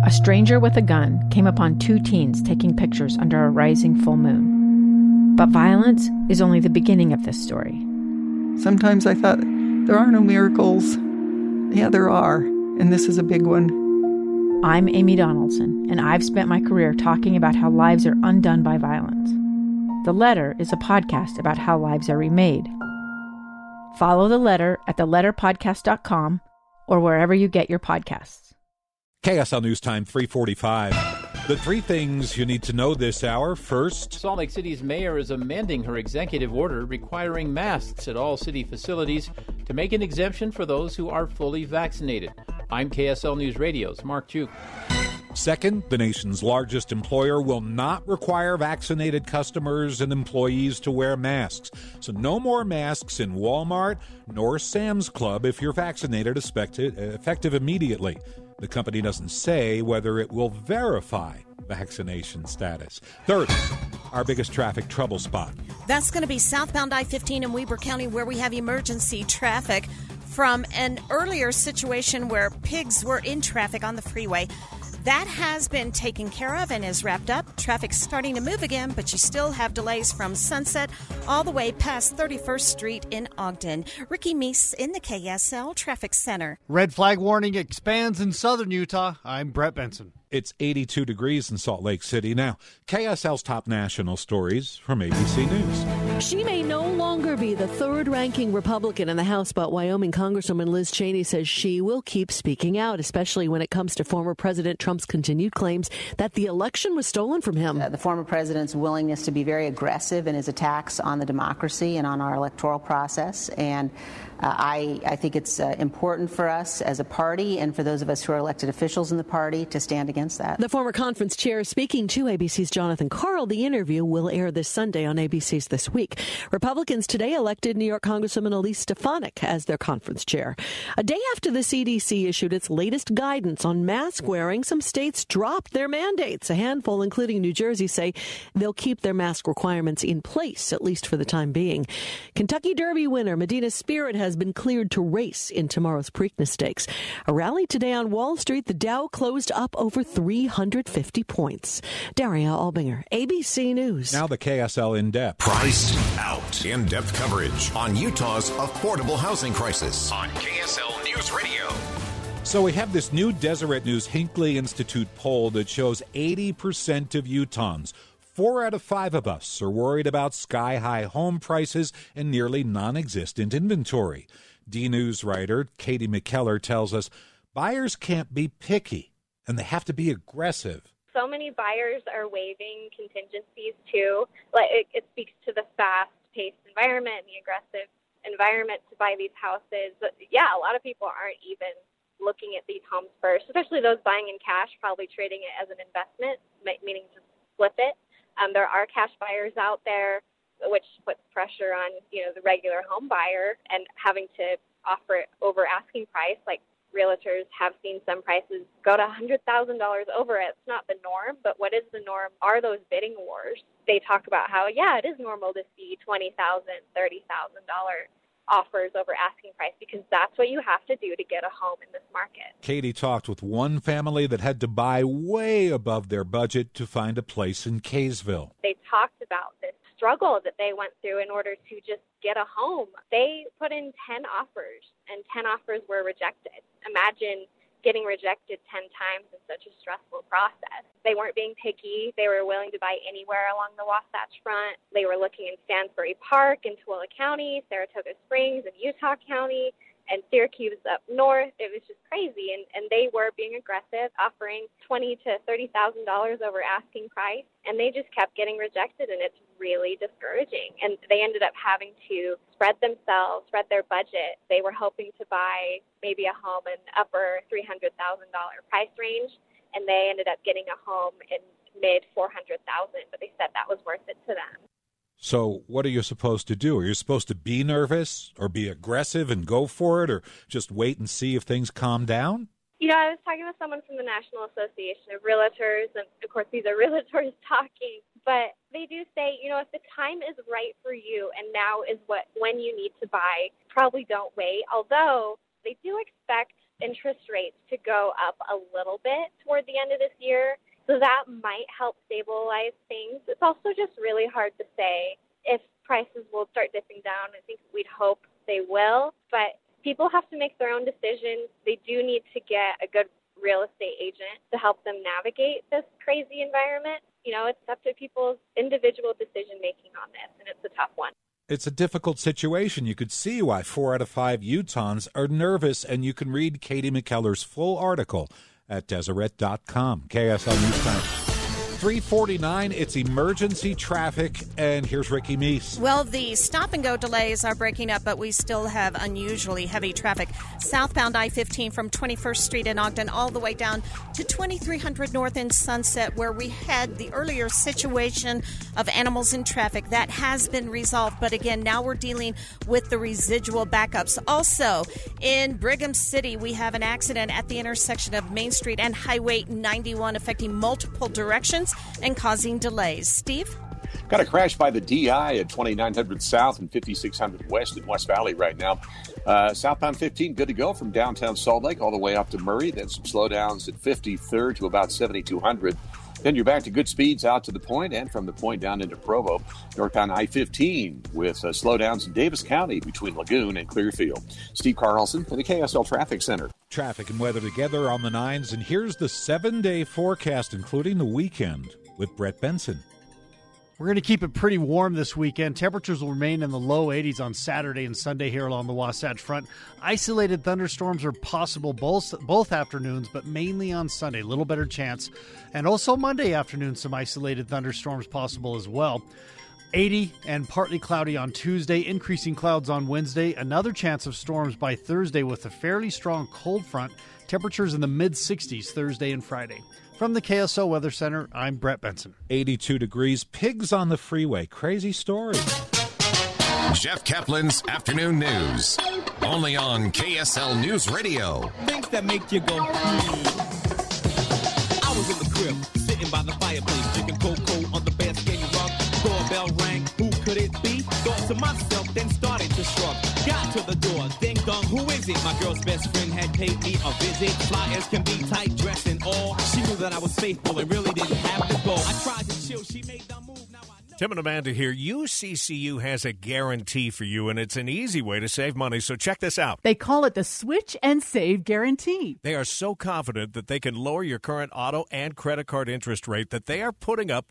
a stranger with a gun came upon two teens taking pictures under a rising full moon. But violence is only the beginning of this story. Sometimes I thought, there are no miracles. Yeah, there are, and this is a big one. I'm Amy Donaldson, and I've spent my career talking about how lives are undone by violence. The Letter is a podcast about how lives are remade. Follow The Letter at theletterpodcast.com or wherever you get your podcasts. KSL News Time, 3:45. The three things you need to know this hour. First, Salt Lake City's mayor is amending her executive order requiring masks at all city facilities to make an exemption for those who are fully vaccinated. I'm KSL News Radio's Mark Juke. second, the nation's largest employer will not require vaccinated customers and employees to wear masks. So no more masks in Walmart nor Sam's Club if you're vaccinated, effective immediately. The company doesn't say whether it will verify vaccination status. Third, our biggest traffic trouble spot. That's going to be southbound I-15 in Weber County, where we have emergency traffic from an earlier situation where pigs were in traffic on the freeway. That has been taken care of and is wrapped up. Traffic's starting to move again, but you still have delays from Sunset all the way past 31st Street in Ogden. Ricky Meese in the KSL Traffic Center. Red flag warning expands in southern Utah. I'm Brett Benson. It's 82 degrees in Salt Lake City. Now, KSL's top national stories from ABC News. She may no longer be the third-ranking Republican in the House, but Wyoming Congresswoman Liz Cheney says she will keep speaking out, especially when it comes to former President Trump's continued claims that the election was stolen from him. The former president's willingness to be very aggressive in his attacks on the democracy and on our electoral process. And I think it's important for us as a party and for those of us who are elected officials in the party to stand against that. The former conference chair speaking to ABC's Jonathan Karl. The interview will air this Sunday on ABC's This Week. Republicans today elected New York Congresswoman Elise Stefanik as their conference chair. A day after the CDC issued its latest guidance on mask wearing, some states dropped their mandates. A handful, including New Jersey, say they'll keep their mask requirements in place, at least for the time being. Kentucky Derby winner Medina Spirit has been cleared to race in tomorrow's Preakness Stakes. A rally today on Wall Street, the Dow closed up over 350 points. Daria Albinger, ABC News. Now the KSL In-Depth. Priced Out. In-depth coverage on Utah's affordable housing crisis on KSL News Radio. So we have this new Deseret News Hinckley Institute poll that shows 80% of Utahns, 4 out of 5 of us, are worried about sky-high home prices and nearly non-existent inventory. D-News writer Katie McKellar tells us buyers can't be picky, and they have to be aggressive. So many buyers are waiving contingencies, too. Like it speaks to the fast-paced environment and the aggressive environment to buy these houses. But yeah, a lot of people aren't even looking at these homes first, especially those buying in cash, probably treating it as an investment, meaning to flip it. There are cash buyers out there, which puts pressure on, the regular home buyer and having to offer it over asking price. Like realtors have seen some prices go to $100,000 over it. It's not the norm, but what is the norm are those bidding wars. They talk about how, it is normal to see $20,000, $30,000 offers over asking price because that's what you have to do to get a home in this market. Katie talked with one family that had to buy way above their budget to find a place in Kaysville. They talked about this struggle that they went through in order to just get a home. They put in 10 offers, and 10 offers were rejected. Imagine getting rejected 10 times in such a stressful process. They weren't being picky. They were willing to buy anywhere along the Wasatch Front. They were looking in Stansbury Park in Tooele County, Saratoga Springs in Utah County, and Syracuse up north. It was just crazy, and they were being aggressive, offering $20,000 to $30,000 over asking price, and they just kept getting rejected, and it's really discouraging. And they ended up having to spread their budget. They were hoping to buy maybe a home in upper $300,000 price range, and they ended up getting a home in mid $400,000, but they said that was worth it to them. So what are you supposed to do? Are you supposed to be nervous or be aggressive and go for it, or just wait and see if things calm down? I was talking with someone from the National Association of Realtors, and of course these are realtors talking, but they do say, if the time is right for you and now is when you need to buy, probably don't wait. Although they do expect interest rates to go up a little bit toward the end of this year. So that might help stabilize things. It's also just really hard to say if prices will start dipping down. I think we'd hope they will, but people have to make their own decisions. They do need to get a good real estate agent to help them navigate this crazy environment. You know, it's up to people's individual decision-making on this, and it's a tough one. It's a difficult situation. You could see why 4 out of 5 Utahns are nervous, and you can read Katie McKellar's full article at Deseret.com. KSL News Time. 3:49, it's emergency traffic, and here's Ricky Meese. Well, the stop-and-go delays are breaking up, but we still have unusually heavy traffic. Southbound I-15 from 21st Street in Ogden all the way down to 2300 North in Sunset, where we had the earlier situation of animals in traffic. That has been resolved, but again, now we're dealing with the residual backups. Also, in Brigham City, we have an accident at the intersection of Main Street and Highway 91 affecting multiple directions and causing delays. Steve? Got a crash by the DI at 2900 South and 5600 West in West Valley right now. Southbound 15, good to go from downtown Salt Lake all the way up to Murray. Then some slowdowns at 53rd to about 7200. Then you're back to good speeds out to the point and from the point down into Provo. Northbound I-15 with slowdowns in Davis County between Lagoon and Clearfield. Steve Carlson for the KSL Traffic Center. Traffic and weather together on the 9s, and here's the 7-day forecast, including the weekend, with Brett Benson. We're going to keep it pretty warm this weekend. Temperatures will remain in the low 80s on Saturday and Sunday here along the Wasatch Front. Isolated thunderstorms are possible both afternoons, but mainly on Sunday. A little better chance. And also Monday afternoon, some isolated thunderstorms possible as well. 80 and partly cloudy on Tuesday, increasing clouds on Wednesday. Another chance of storms by Thursday with a fairly strong cold front. Temperatures in the mid-60s Thursday and Friday. From the KSL Weather Center, I'm Brett Benson. 82 degrees, pigs on the freeway. Crazy story. Jeff Kaplan's Afternoon News. Only on KSL News Radio. Things that make you go, I was in the crib, sitting by the fireplace, drinking cocoa on the bearskin rug. Doorbell rang, who could it be? Thought to myself, then started to shrug. Got to the door, ding dong, who is it? My girl's best friend had paid me a visit. Flyers can be tight dressed and all. She knew that I was faithful and really didn't have to go. I tried to chill, she made the move. Now I know. Tim and Amanda here. UCCU has a guarantee for you, and it's an easy way to save money, so check this out. They call it the Switch and Save Guarantee. They are so confident that they can lower your current auto and credit card interest rate that they are putting up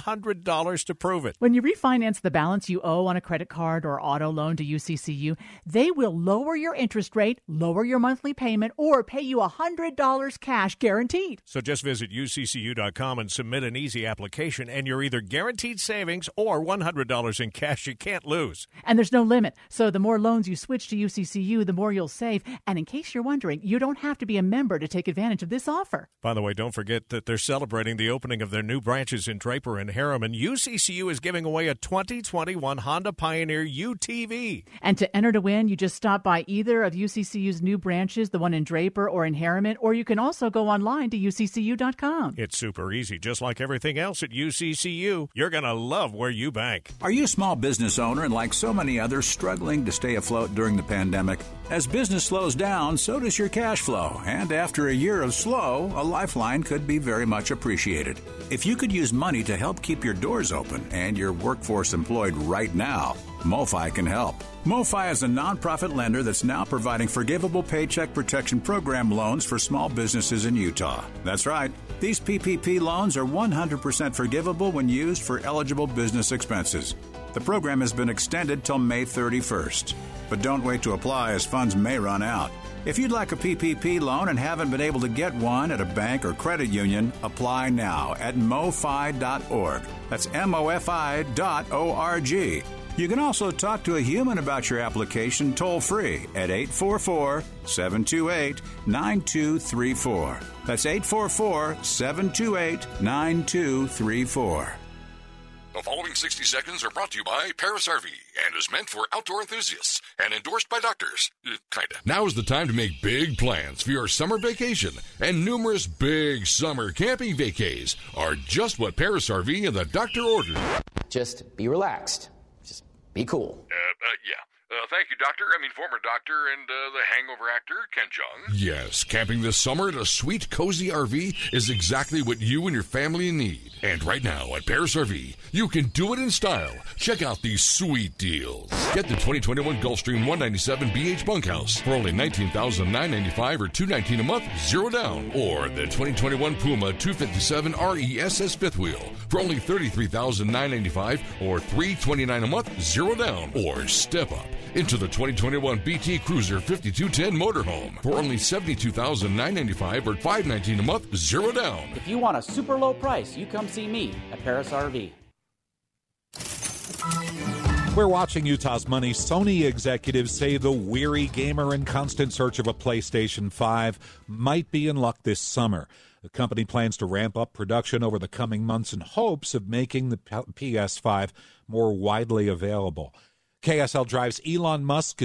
$100 to prove it. When you refinance the balance you owe on a credit card or auto loan to UCCU, they will lower your interest rate, lower your monthly payment, or pay you $100 cash guaranteed. So just visit UCCU.com and submit an easy application, and you're either guaranteed savings or $100 in cash you can't lose. And there's no limit. So the more loans you switch to UCCU, the more you'll save. And in case you're wondering, you don't have to be a member to take advantage of this offer. By the way, don't forget that they're celebrating the opening of their new branches in Draper and Harriman. UCCU is giving away a 2021 Honda Pioneer UTV. And to enter to win, you just stop by either of UCCU's new branches, the one in Draper or in Harriman, or you can also go online to UCCU.com. It's super easy. Just like everything else at UCCU, you're going to love where you bank. Are you a small business owner and, like so many others, struggling to stay afloat during the pandemic? As business slows down, so does your cash flow. And after a year of slow, a lifeline could be very much appreciated. If you could use money to help keep your doors open and your workforce employed right now, MoFi can help. MoFi is a nonprofit lender that's now providing forgivable Paycheck Protection Program loans for small businesses in Utah. That's right. These PPP loans are 100% forgivable when used for eligible business expenses. The program has been extended till May 31st. But don't wait to apply, as funds may run out. If you'd like a PPP loan and haven't been able to get one at a bank or credit union, apply now at mofi.org. That's MOFI.org. You can also talk to a human about your application toll-free at 844-728-9234. That's 844-728-9234. The following 60 seconds are brought to you by Paris RV and is meant for outdoor enthusiasts and endorsed by doctors. Kinda. Now is the time to make big plans for your summer vacation, and numerous big summer camping vacays are just what Paris RV and the doctor ordered. Just be relaxed. Just be cool. Yeah. Thank you, former doctor and the hangover actor, Ken Jung. Yes, camping this summer at a sweet, cozy RV is exactly what you and your family need. And right now at Paris RV, you can do it in style. Check out these sweet deals. Get the 2021 Gulfstream 197 BH bunkhouse for only $19,995 or $219 a month, zero down. Or the 2021 Puma 257 RESS fifth wheel for only $33,995 or $329 a month, zero down. Or step up into the 2021 BT Cruiser 5210 motorhome for only $72,995 or $519 a month, zero down. If you want a super low price, you come see me at Paris RV. We're watching Utah's Money. Sony executives say the weary gamer in constant search of a PlayStation 5 might be in luck this summer. The company plans to ramp up production over the coming months in hopes of making the PS5 more widely available. KSL Drive's Elon Musk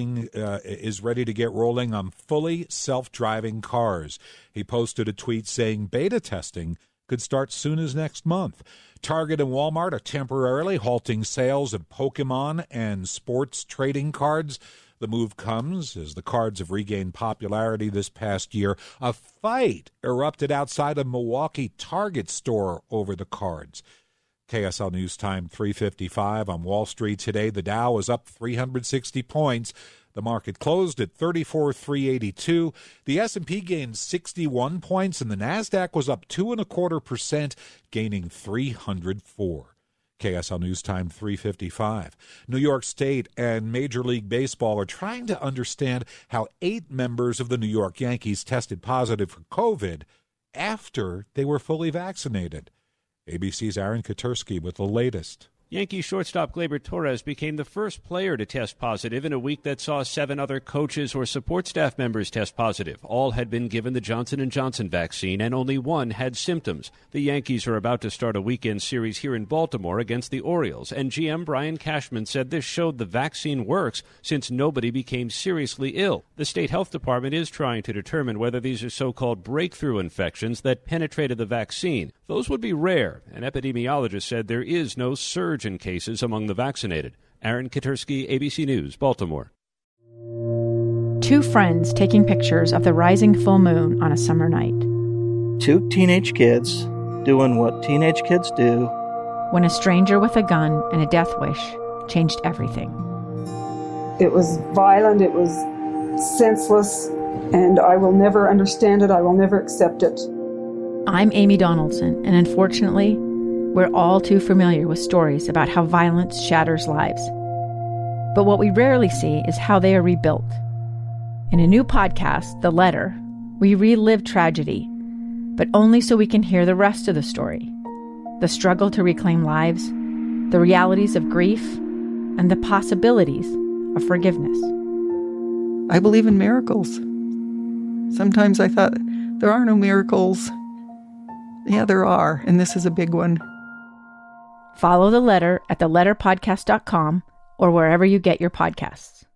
is ready to get rolling on fully self-driving cars. He posted a tweet saying beta testing could start soon as next month. Target and Walmart are temporarily halting sales of Pokemon and sports trading cards. The move comes as the cards have regained popularity this past year. A fight erupted outside a Milwaukee Target store over the cards. KSL News Time 3:55 on Wall Street today. The Dow is up 360 points. The market closed at 34,382. The S&P gained 61 points, and the Nasdaq was up 2.25%, gaining 304. KSL News Time 3:55. New York State and Major League Baseball are trying to understand how 8 members of the New York Yankees tested positive for COVID after they were fully vaccinated. ABC's Aaron Katersky with the latest. Yankee shortstop Gleyber Torres became the first player to test positive in a week that saw 7 other coaches or support staff members test positive. All had been given the Johnson & Johnson vaccine, and only one had symptoms. The Yankees are about to start a weekend series here in Baltimore against the Orioles, and GM Brian Cashman said this showed the vaccine works since nobody became seriously ill. The state health department is trying to determine whether these are so-called breakthrough infections that penetrated the vaccine. Those would be rare. An epidemiologist said there is no surge in cases among the vaccinated. Aaron Katersky, ABC News, Baltimore. 2 friends taking pictures of the rising full moon on a summer night. 2 teenage kids doing what teenage kids do. When a stranger with a gun and a death wish changed everything. It was violent, it was senseless, and I will never understand it, I will never accept it. I'm Amy Donaldson, and unfortunately, we're all too familiar with stories about how violence shatters lives. But what we rarely see is how they are rebuilt. In a new podcast, The Letter, we relive tragedy, but only so we can hear the rest of the story. The struggle to reclaim lives, the realities of grief, and the possibilities of forgiveness. I believe in miracles. Sometimes I thought, there are no miracles. Yeah, there are, and this is a big one. Follow The Letter at theletterpodcast.com or wherever you get your podcasts.